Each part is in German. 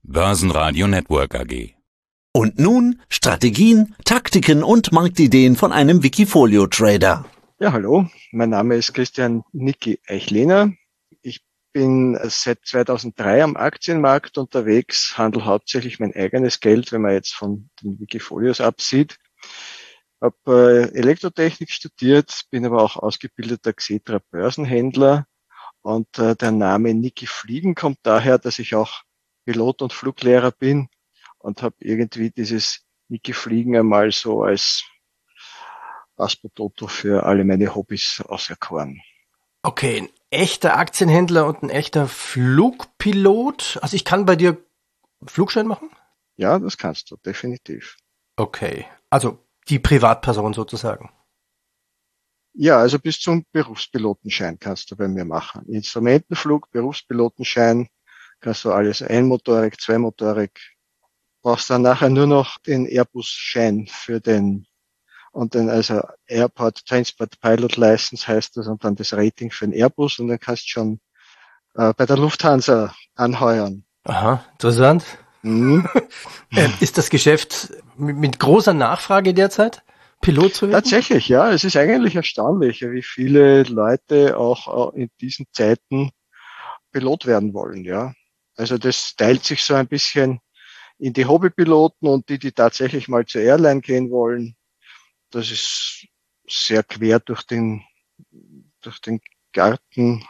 Börsenradio Network AG. Und nun Strategien, Taktiken und Marktideen von einem Wikifolio-Trader. Ja, hallo, mein Name ist Christian Niki Eichlehner. Ich bin seit 2003 am Aktienmarkt unterwegs, handle hauptsächlich mein eigenes Geld, wenn man jetzt von den Wikifolios absieht. Habe Elektrotechnik studiert, bin aber auch ausgebildeter Xetra Börsenhändler und der Name Niki Fliegen kommt daher, dass ich auch Pilot und Fluglehrer bin und habe irgendwie dieses Niki Fliegen einmal so als Aspertoto für alle meine Hobbys auserkoren. Okay, ein echter Aktienhändler und ein echter Flugpilot. Also ich kann bei dir Flugschein machen? Ja, das kannst du, definitiv. Okay, also die Privatperson sozusagen. Ja, also bis zum Berufspilotenschein kannst du bei mir machen. Instrumentenflug, Berufspilotenschein, kannst du alles, einmotorig, zweimotorig. Brauchst dann nachher nur noch den Airbus-Schein für den, und dann also Airport Transport Pilot License heißt das, und dann das Rating für den Airbus, und dann kannst du schon bei der Lufthansa anheuern. Aha, interessant. Mhm. Ist das Geschäft mit großer Nachfrage derzeit, Pilot zu werden? Tatsächlich, ja. Es ist eigentlich erstaunlich, wie viele Leute auch in diesen Zeiten Pilot werden wollen, ja. Also das teilt sich so ein bisschen in die Hobbypiloten und die tatsächlich mal zur Airline gehen wollen. Das ist sehr quer durch den Garten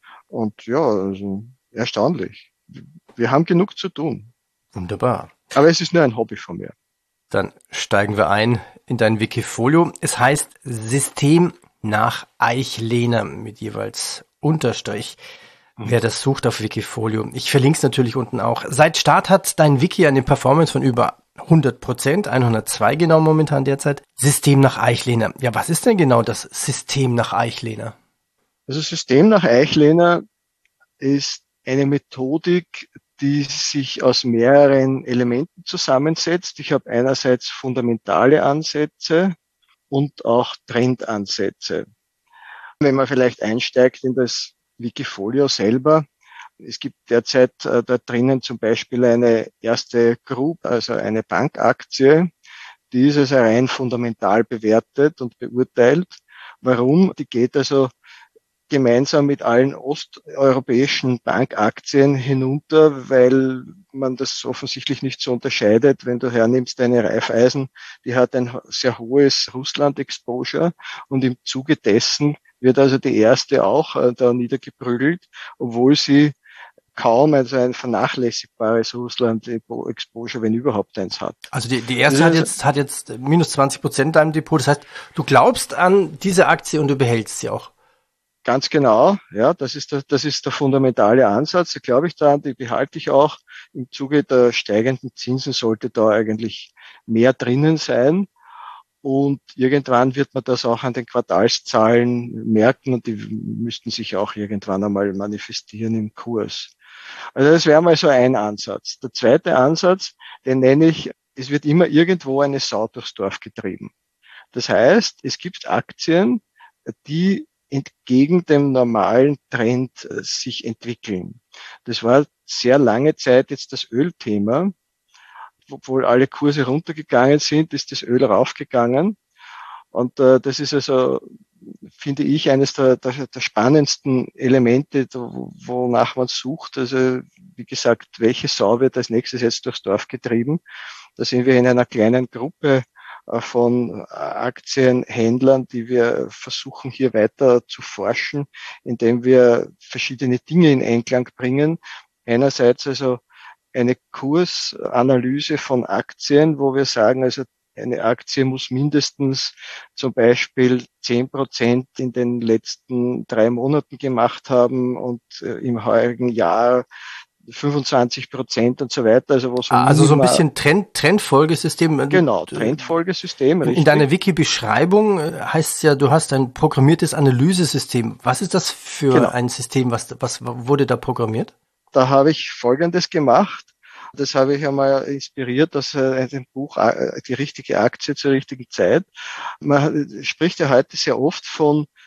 und ja, also erstaunlich. Wir haben genug zu tun. Wunderbar. Aber es ist nur ein Hobby von mir. Dann steigen wir ein in dein Wikifolio. Es heißt System nach Eichlehner mit jeweils Unterstrich. Wer das sucht auf Wikifolio. Ich verlinke es natürlich unten auch. Seit Start hat dein Wiki eine Performance von über 100%, 102 genau momentan derzeit. System nach Eichlehner. Ja, was ist denn genau das System nach Eichlehner? Also System nach Eichlehner ist eine Methodik, die sich aus mehreren Elementen zusammensetzt. Ich habe einerseits fundamentale Ansätze und auch Trendansätze. Wenn man vielleicht einsteigt in das Wikifolio selber, es gibt derzeit da drinnen zum Beispiel eine erste Group, also eine Bankaktie, die ist also rein fundamental bewertet und beurteilt. Warum? Die geht also gemeinsam mit allen osteuropäischen Bankaktien hinunter, weil man das offensichtlich nicht so unterscheidet. Wenn du hernimmst eine Raiffeisen, die hat ein sehr hohes Russland-Exposure und im Zuge dessen wird also die erste auch da niedergeprügelt, obwohl sie kaum also ein vernachlässigbares Russland-Exposure, wenn überhaupt eins hat. Also die erste hat jetzt minus 20% in deinem Depot. Das heißt, du glaubst an diese Aktie und du behältst sie auch. Ganz genau, ja, das ist der fundamentale Ansatz. Da glaube ich dran, die behalte ich auch. Im Zuge der steigenden Zinsen sollte da eigentlich mehr drinnen sein. Und irgendwann wird man das auch an den Quartalszahlen merken und die müssten sich auch irgendwann einmal manifestieren im Kurs. Also das wäre mal so ein Ansatz. Der zweite Ansatz, den nenne ich, es wird immer irgendwo eine Sau durchs Dorf getrieben. Das heißt, es gibt Aktien, die entgegen dem normalen Trend sich entwickeln. Das war sehr lange Zeit jetzt das Ölthema. Obwohl alle Kurse runtergegangen sind, ist das Öl raufgegangen. Und das ist also, finde ich, eines der spannendsten Elemente, wonach man sucht. Also wie gesagt, welche Sau wird als nächstes jetzt durchs Dorf getrieben? Da sind wir in einer kleinen Gruppe von Aktienhändlern, die wir versuchen hier weiter zu forschen, indem wir verschiedene Dinge in Einklang bringen. Einerseits also eine Kursanalyse von Aktien, wo wir sagen, also eine Aktie muss mindestens zum Beispiel 10% in den letzten 3 Monaten gemacht haben und im heurigen Jahr 25% und so weiter. Also, also so ein bisschen Trendfolgesystem. Genau, Trendfolgesystem. In deiner Wiki-Beschreibung heißt es ja, du hast ein programmiertes Analysesystem. Was ist das für ein System? Was wurde da programmiert? Da habe ich Folgendes gemacht. Das habe ich einmal inspiriert aus dem Buch Die richtige Aktie zur richtigen Zeit. Man spricht ja heute sehr oft von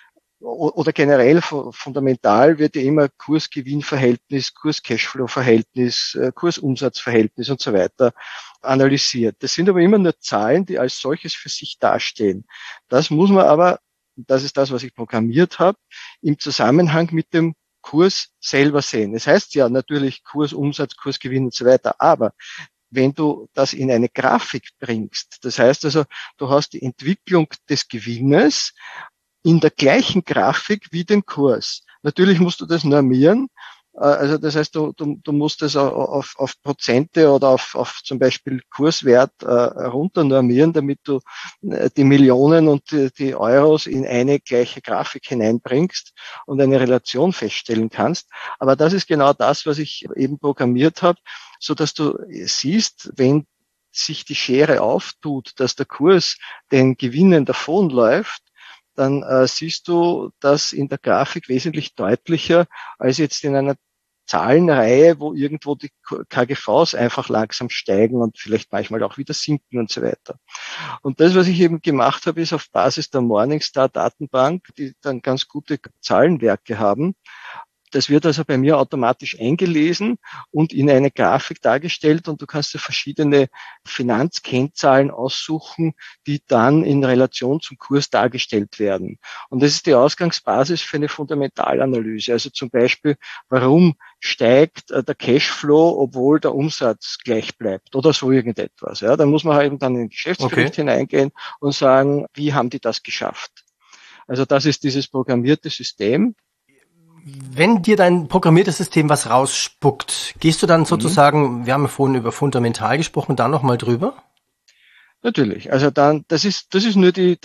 oder generell fundamental wird ja immer Kurs-Gewinn-Verhältnis, Kurs-Cashflow-Verhältnis, Kursumsatzverhältnis und so weiter analysiert. Das sind aber immer nur Zahlen, die als solches für sich dastehen. Das muss man aber, das ist das, was ich programmiert habe, im Zusammenhang mit dem Kurs selber sehen. Das heißt ja natürlich Kursumsatz, Kursgewinn und so weiter, aber wenn du das in eine Grafik bringst, das heißt also, du hast die Entwicklung des Gewinnes in der gleichen Grafik wie den Kurs. Natürlich musst du das normieren. Also das heißt, du musst das auf Prozente oder auf zum Beispiel Kurswert runter normieren, damit du die Millionen und die Euros in eine gleiche Grafik hineinbringst und eine Relation feststellen kannst. Aber das ist genau das, was ich eben programmiert habe, so dass du siehst, wenn sich die Schere auftut, dass der Kurs den Gewinnen davonläuft, dann siehst du das in der Grafik wesentlich deutlicher als jetzt in einer Zahlenreihe, wo irgendwo die KGVs einfach langsam steigen und vielleicht manchmal auch wieder sinken und so weiter. Und das, was ich eben gemacht habe, ist auf Basis der Morningstar-Datenbank, die dann ganz gute Zahlenwerke haben. Das wird also bei mir automatisch eingelesen und in eine Grafik dargestellt und du kannst dir verschiedene Finanzkennzahlen aussuchen, die dann in Relation zum Kurs dargestellt werden. Und das ist die Ausgangsbasis für eine Fundamentalanalyse. Also zum Beispiel, warum steigt der Cashflow, obwohl der Umsatz gleich bleibt oder so irgendetwas. Ja, dann muss man halt eben dann in den Geschäftsbericht hineingehen und sagen, wie haben die das geschafft? Also das ist dieses programmierte System. Wenn dir dein programmiertes System was rausspuckt, gehst du dann sozusagen, wir haben ja vorhin über fundamental gesprochen, da nochmal drüber? Natürlich. Also dann, das ist nur die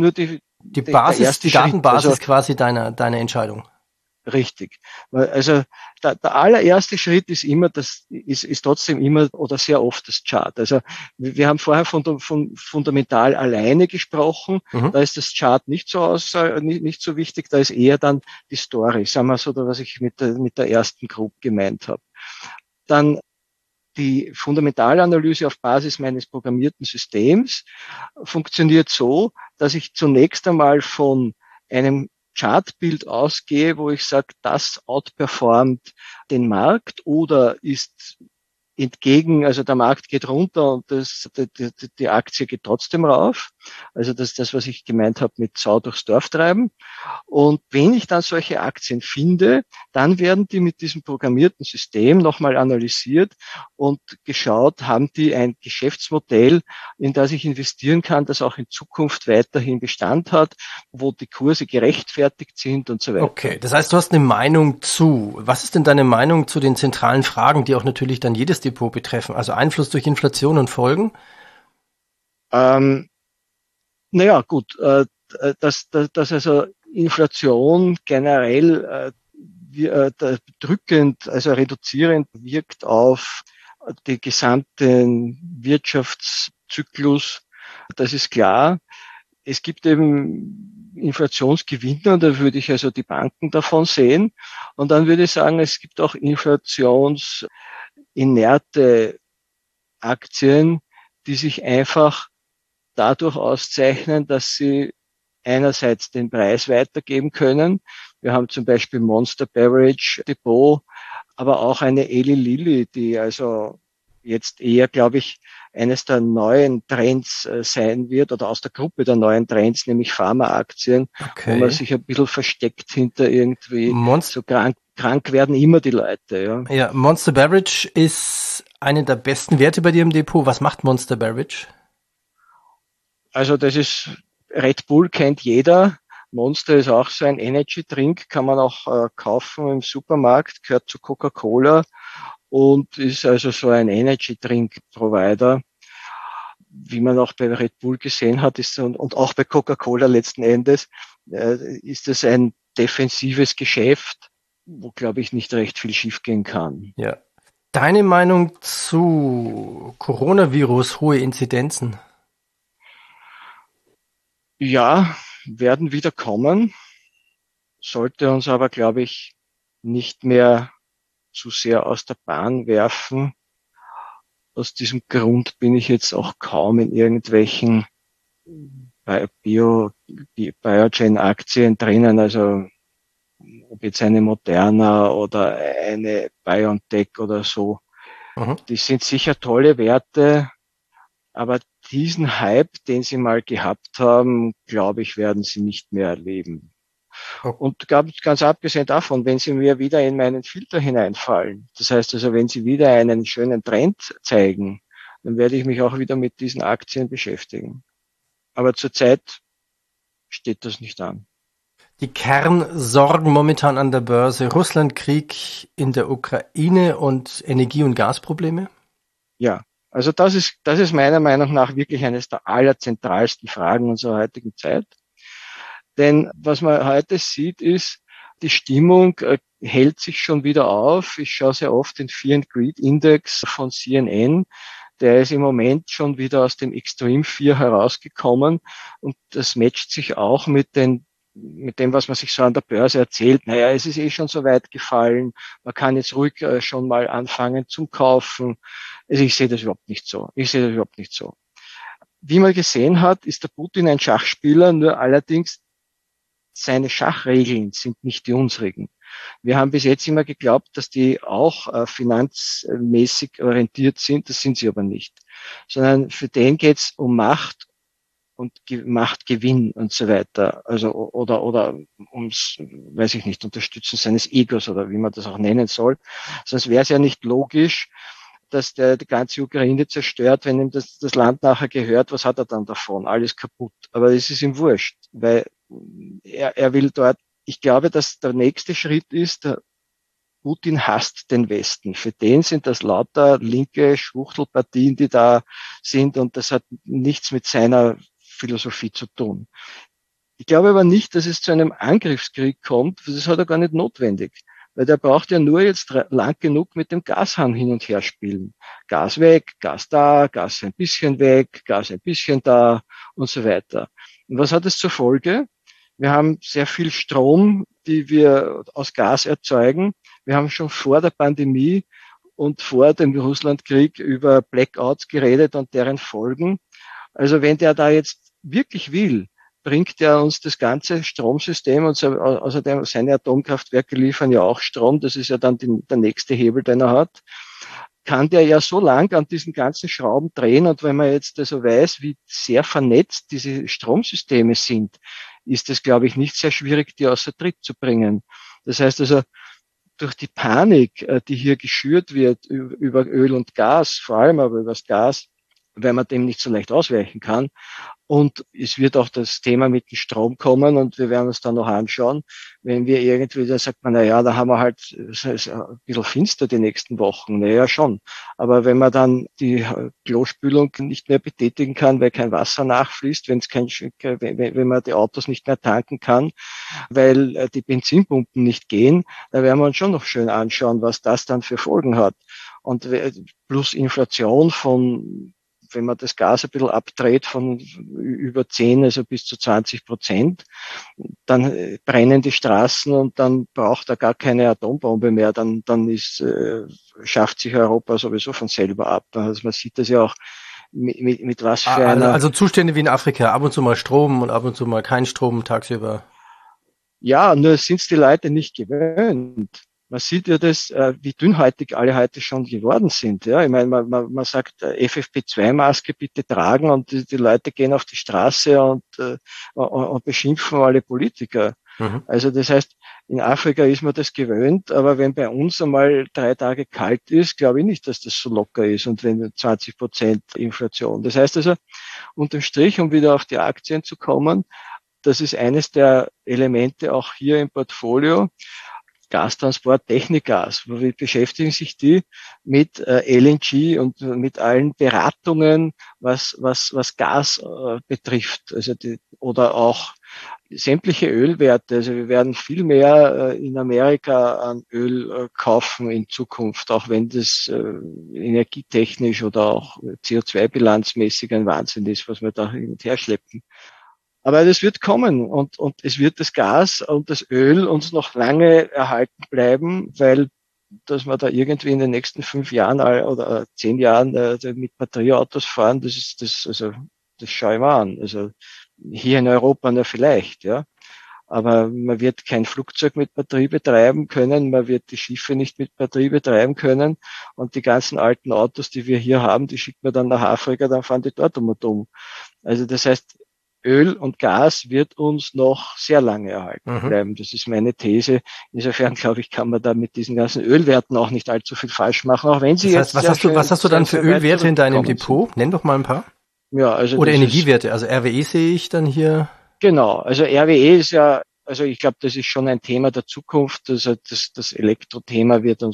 Basis, die Datenbasis also, quasi deiner Entscheidung. Richtig. Also der allererste Schritt ist immer, ist trotzdem immer oder sehr oft das Chart. Also wir haben vorher von fundamental alleine gesprochen. Da ist das Chart nicht so wichtig. Da ist eher dann die Story, sagen wir so, was ich mit der ersten Group gemeint habe. Dann die Fundamentalanalyse auf Basis meines programmierten Systems funktioniert so, dass ich zunächst einmal von einem Chartbild ausgehe, wo ich sage, das outperformt den Markt oder ist entgegen, also der Markt geht runter und die Aktie geht trotzdem rauf. Also das ist das, was ich gemeint habe mit Sau durchs Dorf treiben. Und wenn ich dann solche Aktien finde, dann werden die mit diesem programmierten System nochmal analysiert und geschaut, haben die ein Geschäftsmodell, in das ich investieren kann, das auch in Zukunft weiterhin Bestand hat, wo die Kurse gerechtfertigt sind und so weiter. Okay, das heißt, du hast eine Meinung zu. Was ist denn deine Meinung zu den zentralen Fragen, die auch natürlich dann jedes Depot betreffen? Also Einfluss durch Inflation und Folgen? Naja, gut, dass also Inflation generell drückend, also reduzierend wirkt auf den gesamten Wirtschaftszyklus, das ist klar. Es gibt eben Inflationsgewinner, da würde ich also die Banken davon sehen. Und dann würde ich sagen, es gibt auch inflationsinerte Aktien, die sich einfach dadurch auszeichnen, dass sie einerseits den Preis weitergeben können. Wir haben zum Beispiel Monster Beverage Depot, aber auch eine Eli Lilly, die also jetzt eher, glaube ich, eines der neuen Trends sein wird oder aus der Gruppe der neuen Trends, nämlich Pharmaaktien, wo man sich ein bisschen versteckt hinter irgendwie so krank werden immer die Leute. Ja, Monster Beverage ist eine der besten Werte bei dir im Depot. Was macht Monster Beverage? Also das ist, Red Bull kennt jeder. Monster ist auch so ein Energy-Drink, kann man auch kaufen im Supermarkt, gehört zu Coca-Cola und ist also so ein Energy-Drink-Provider. Wie man auch bei Red Bull gesehen hat, und auch bei Coca-Cola letzten Endes, ist es ein defensives Geschäft, wo, glaube ich, nicht recht viel schiefgehen kann. Ja. Deine Meinung zu Coronavirus, hohe Inzidenzen? Ja, werden wieder kommen, sollte uns aber, glaube ich, nicht mehr zu sehr aus der Bahn werfen. Aus diesem Grund bin ich jetzt auch kaum in irgendwelchen Biogen-Aktien drinnen, also ob jetzt eine Moderna oder eine BioNTech oder so. Mhm. Die sind sicher tolle Werte, aber diesen Hype, den sie mal gehabt haben, glaube ich, werden sie nicht mehr erleben. Okay. Und ganz abgesehen davon, wenn sie mir wieder in meinen Filter hineinfallen, das heißt also, wenn sie wieder einen schönen Trend zeigen, dann werde ich mich auch wieder mit diesen Aktien beschäftigen. Aber zurzeit steht das nicht an. Die Kernsorgen momentan an der Börse, Russlandkrieg in der Ukraine und Energie- und Gasprobleme? Ja, also das ist meiner Meinung nach wirklich eines der allerzentralsten Fragen unserer heutigen Zeit. Denn was man heute sieht, ist, die Stimmung hält sich schon wieder auf. Ich schaue sehr oft den Fear and Greed Index von CNN. Der ist im Moment schon wieder aus dem Extreme Fear herausgekommen und das matcht sich auch mit dem, was man sich so an der Börse erzählt. Naja, es ist eh schon so weit gefallen. Man kann jetzt ruhig schon mal anfangen zum Kaufen. Also ich sehe das überhaupt nicht so. Wie man gesehen hat, ist der Putin ein Schachspieler, nur allerdings seine Schachregeln sind nicht die unsrigen. Wir haben bis jetzt immer geglaubt, dass die auch finanzmäßig orientiert sind. Das sind sie aber nicht. Sondern für den geht's um Macht und Machtgewinn und so weiter. Also oder ums, weiß ich nicht, Unterstützen seines Egos oder wie man das auch nennen soll. Sonst wäre es ja nicht logisch, dass der die ganze Ukraine zerstört, wenn ihm das Land nachher gehört, was hat er dann davon? Alles kaputt. Aber es ist ihm wurscht, weil er will dort, ich glaube, dass der nächste Schritt ist, der Putin hasst den Westen. Für den sind das lauter linke Schwuchtelpartien, die da sind und das hat nichts mit seiner Philosophie zu tun. Ich glaube aber nicht, dass es zu einem Angriffskrieg kommt. Das hat er gar nicht notwendig. Weil der braucht ja nur jetzt lang genug mit dem Gashahn hin und her spielen. Gas weg, Gas da, Gas ein bisschen weg, Gas ein bisschen da und so weiter. Und was hat es zur Folge? Wir haben sehr viel Strom, die wir aus Gas erzeugen. Wir haben schon vor der Pandemie und vor dem Russlandkrieg über Blackouts geredet und deren Folgen. Also wenn der da jetzt wirklich will, bringt er uns das ganze Stromsystem und außerdem seine Atomkraftwerke liefern ja auch Strom. Das ist ja dann der nächste Hebel, den er hat. Kann der ja so lang an diesen ganzen Schrauben drehen und wenn man jetzt also weiß, wie sehr vernetzt diese Stromsysteme sind, ist es, glaube ich, nicht sehr schwierig, die außer Tritt zu bringen. Das heißt also, durch die Panik, die hier geschürt wird über Öl und Gas, vor allem aber über das Gas, weil man dem nicht so leicht ausweichen kann. Und es wird auch das Thema mit dem Strom kommen und wir werden uns dann noch anschauen, wenn wir irgendwie, da sagt man, na ja, da haben wir halt ein bisschen finster die nächsten Wochen. Naja, schon. Aber wenn man dann die Klospülung nicht mehr betätigen kann, weil kein Wasser nachfließt, wenn man die Autos nicht mehr tanken kann, weil die Benzinpumpen nicht gehen, da werden wir uns schon noch schön anschauen, was das dann für Folgen hat. Und plus Inflation von, wenn man das Gas ein bisschen abdreht von über 10, also bis zu 20%, dann brennen die Straßen und dann braucht er gar keine Atombombe mehr. Dann schafft sich Europa sowieso von selber ab. Also man sieht das ja auch mit was für einer... Also Zustände wie in Afrika, ab und zu mal Strom und ab und zu mal kein Strom tagsüber. Ja, nur sind es die Leute nicht gewöhnt. Man sieht ja das, wie dünnhäutig alle heute schon geworden sind. Ja, ich meine, man sagt FFP2-Maske bitte tragen und die Leute gehen auf die Straße und beschimpfen alle Politiker. Mhm. Also das heißt, in Afrika ist man das gewöhnt, aber wenn bei uns einmal 3 Tage kalt ist, glaube ich nicht, dass das so locker ist und wenn 20% Inflation. Das heißt also, unterm Strich, um wieder auf die Aktien zu kommen, das ist eines der Elemente auch hier im Portfolio. Gastransport, Technikgas. Wie beschäftigen sich die mit LNG und mit allen Beratungen, was Gas betrifft. Also oder auch sämtliche Ölwerte. Also wir werden viel mehr in Amerika an Öl kaufen in Zukunft, auch wenn das energietechnisch oder auch CO2-bilanzmäßig ein Wahnsinn ist, was wir da hin und her schleppen. Aber das wird kommen und es wird das Gas und das Öl uns noch lange erhalten bleiben, weil dass wir da irgendwie in den nächsten 5 Jahren oder 10 Jahren mit Batterieautos fahren, das schaue ich mal an. Also hier in Europa nur vielleicht, ja. Aber man wird kein Flugzeug mit Batterie betreiben können, man wird die Schiffe nicht mit Batterie betreiben können und die ganzen alten Autos, die wir hier haben, die schickt man dann nach Afrika, dann fahren die dort um und um. Also das heißt, Öl und Gas wird uns noch sehr lange erhalten bleiben. Das ist meine These. Insofern, glaube ich, kann man da mit diesen ganzen Ölwerten auch nicht allzu viel falsch machen, auch wenn sie das heißt, jetzt... was hast du dann für Ölwerte in deinem Depot? Nenn doch mal ein paar. Ja, also oder Energiewerte, also RWE sehe ich dann hier. Genau, also RWE ist ja, also ich glaube, das ist schon ein Thema der Zukunft. Also das Elektrothema werden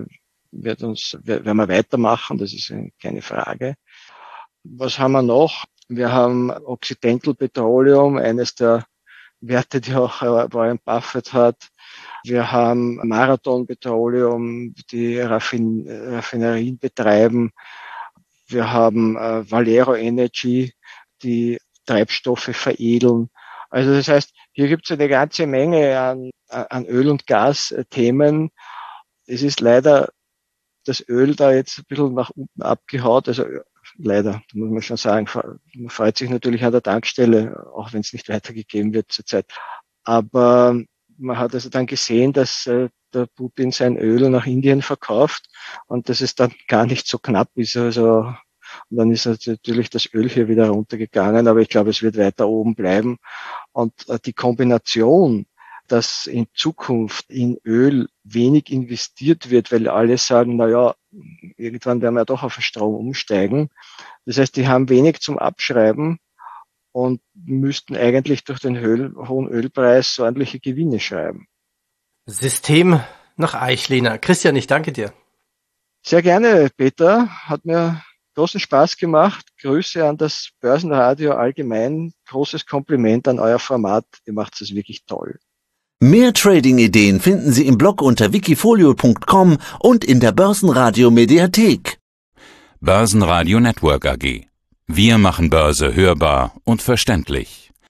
wir weitermachen, das ist keine Frage. Was haben wir noch? Wir haben Occidental Petroleum, eines der Werte, die auch Warren Buffett hat. Wir haben Marathon Petroleum, die Raffinerien betreiben. Wir haben Valero Energy, die Treibstoffe veredeln. Also das heißt, hier gibt es eine ganze Menge an Öl- und Gasthemen. Es ist leider das Öl da jetzt ein bisschen nach unten abgehaut. Also leider, muss man schon sagen. Man freut sich natürlich an der Tankstelle, auch wenn es nicht weitergegeben wird zurzeit. Aber man hat also dann gesehen, dass der Putin sein Öl nach Indien verkauft und dass es dann gar nicht so knapp ist. Also und dann ist natürlich das Öl hier wieder runtergegangen, aber ich glaube, es wird weiter oben bleiben. Und die Kombination, dass in Zukunft in Öl wenig investiert wird, weil alle sagen, na ja, irgendwann werden wir doch auf den Strom umsteigen. Das heißt, die haben wenig zum Abschreiben und müssten eigentlich durch den hohen Ölpreis so ordentliche Gewinne schreiben. System nach Eichlehner. Christian, ich danke dir. Sehr gerne, Peter. Hat mir großen Spaß gemacht. Grüße an das Börsenradio allgemein. Großes Kompliment an euer Format. Ihr macht es wirklich toll. Mehr Trading-Ideen finden Sie im Blog unter wikifolio.com und in der Börsenradio Mediathek. Börsenradio Network AG. Wir machen Börse hörbar und verständlich.